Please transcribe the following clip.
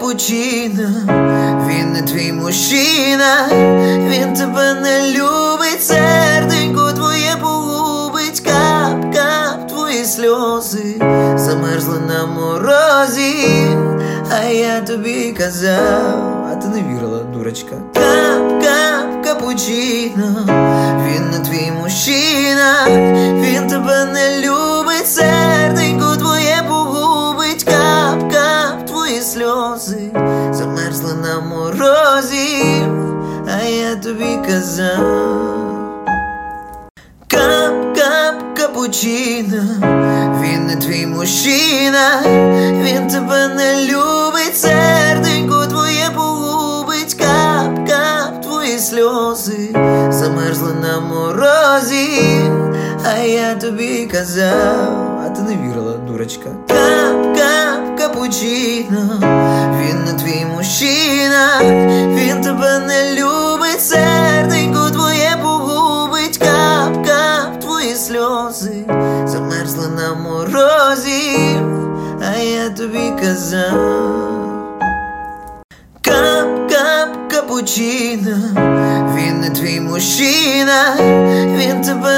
капучино, він не твій мужчина, він тебе не любить, серденько твоє погубить, кап-кап, твої сльози замерзли на морозі, а я тобі казав, а ти не вірила, дурочка. Кап-кап, капучино, він не твій мужчина, він тебе не любить, серденько твоє погубить, кап-кап, твої сльози замерзли на морозі, а я тобі казав. Кап-кап, капучино, він не твій мужчина, він тебе не любить, серденько твоє погубить, кап-кап, твої сльози замерзли на морозі, а я тобі казав, а ти не вірила, дурочка. Кап-кап, капучино, він не твій мужчина, він тебе не любить, серденько твоє погубить, кап-кап, твої сльози замерзли на морозі, а я тобі казав. Кап-кап, капучино, він не твій мужчина, він тебе